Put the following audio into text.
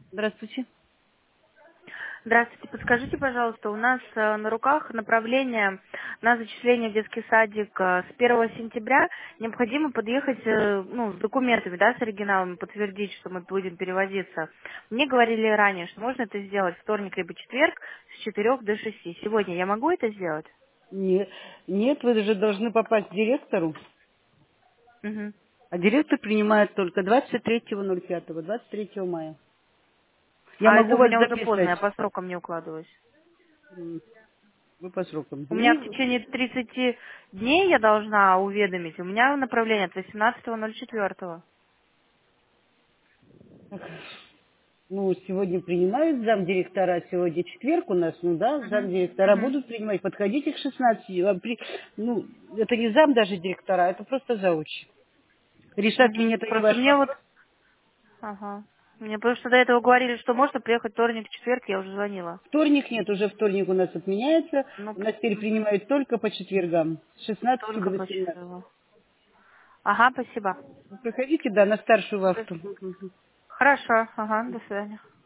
Здравствуйте. Здравствуйте, подскажите, пожалуйста, у нас на руках направление на зачисление в детский садик с 1 сентября. Необходимо подъехать с документами, да, с оригиналами, подтвердить, что мы будем перевозиться. Мне говорили ранее, что можно это сделать вторник либо четверг с 4 до 6. Сегодня я могу это сделать? Нет, нет, вы же должны попасть к директору, Мгм. а директор принимает только 23.05, 23 мая. Я А это могу у вас меня уже поздно, записать. я по срокам не укладываюсь. Вы по срокам. У меня в Ну, течение 30 дней я должна уведомить. У меня направление от 18.04. ну, сегодня принимают замдиректора, сегодня четверг у нас, ну да, Мгм. замдиректора Мгм. будут принимать. Подходите к 16. Ну, это не зам даже директора, это просто зауч. Решать Мгм. мне это не Просто ваш мне вот, вопрос. ага. Мне просто до этого говорили, что можно приехать вторник, четверг, я уже звонила. Вторник нет, уже вторник у нас отменяется. Ну, У нас теперь мгм. принимают только по четвергам. С 16 до Только 18. почему. Ага, спасибо. Вы проходите, да, на старшую вахту. Хорошо, ага, до свидания.